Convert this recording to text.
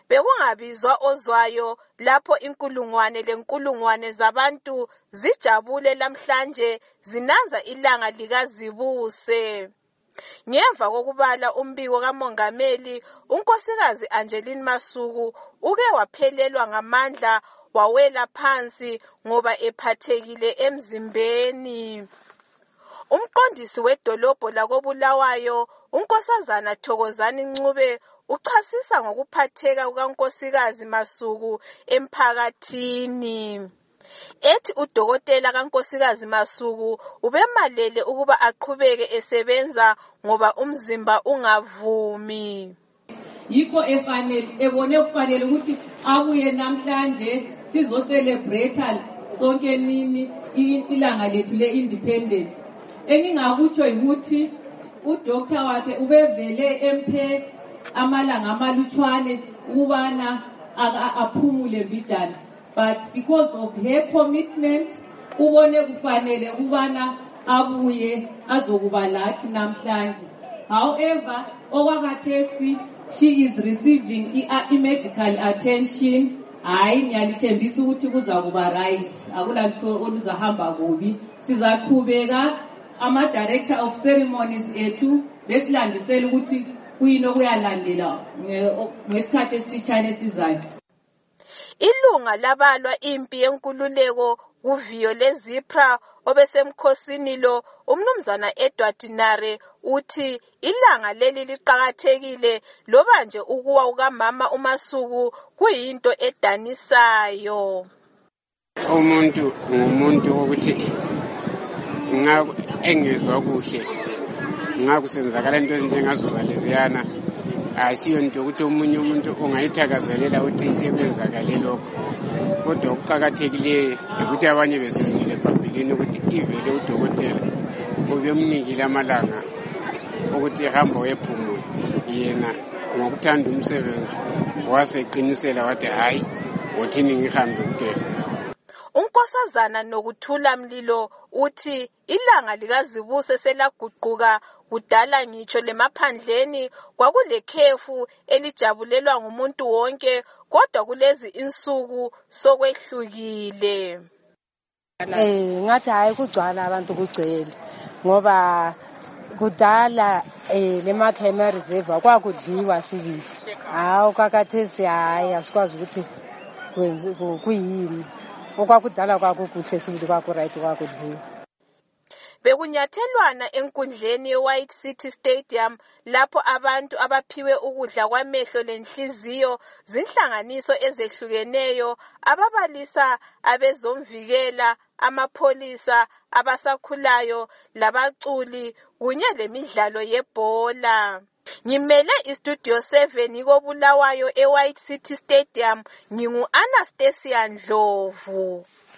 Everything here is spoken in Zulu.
bekungabizwa ozwayo lapho inkulungwane lenkulungwane zabantu zijabule namhlanje zinanza ilanga likazibuse. Ngemva kokubala umbiko kamongameli, unkosikazi Angeline Masuku uke waphelelwa ngamandla wawela phansi ngoba ephathekile emzimbeni. Umqondisi wedolobho lakoBulawayo, unkosazana Thokozani Ncube, uchasisa ngokuphatheka kukankosikazi Masuku emphakathini. Ethi udokotela kankosikazi Masuku ubemalele ukuba aqhubeke esebenza ngoba umzimba ungavumi. Yikho ebone kufanele ukuthi abuye namhlanje sizo celebrate sonke nini ilanga lethu le-independence. Engingakutsho ukuthi udoktor wakhe ubevele emphe amalanga amalutshwane ukubana aphumule mbijana. But because of her commitment, ubone kufanele ukubana abuye azokuba lathi namhlanje. However, okwakhathesi she is receiving medical attention. Hayi ngiyalithembisa ukuthi kuzakuba right. Akulalutho oluzahamba kubi. Sizaqhubeka ama-director of ceremonies ethu besilandisela ukuthi kuyini okuyalandela ngesikhathi esifitshane esizayo. Ilunga labalwa impi yenkululeko kuviyo leZipra obesemkhosini lo, umnumzana Edward Nare, uthi ilanga leli liqakathekile loba nje ukuwa kukamama uMasuku kuyinto edanisayo. Umuntu ngumuntu ukuthi engezwa kuhle ngakusenzakala into ezinjengazuba leziyana, asiyo nto ukuthi omunye umuntu ungayithakazelela ukuthi sekwenzakale lokho. Kodwa okuqakathekileyo ukuthi abanye besizile phambilini ukuthi ivele udokotela ubemnikile amalanga ukuthi ehamba wephumule, yena ngokuthanda umsebenzi waseqinisela wathi hayi wothini ngihambe kuphela. Unkosazana Nokuthula Mlilo uthi ilanga likazibuse selaguquka kudala ngitsho lemaphandleni kwakulekhefu elijabulelwa ngumuntu wonke, kodwa kulezi insuku sokwehlukile. Ngathi hayi kugcwala abantu kugcwele ngoba kudala lemakhaya reserve kwakudliwa sibili. Hawu kakhathesi hayi asikwazi ukuthi kuyini. Okwakudala kwakukuhle sibili kwakuright kwakudliwa. Bekunyathelwana enkundleni ye-White City Stadium lapho abantu abaphiwe ukudla kwamehlo lenhliziyo zinhlanganiso ezehlukeneyo ababalisa abezomvikela, amapholisa, abasakhulayo, labaculi kunye lemidlalo yebhola. Ngimele iStudio 7 koBulawayo eWhite City Stadium, ngingu Anastasia Ndlovu.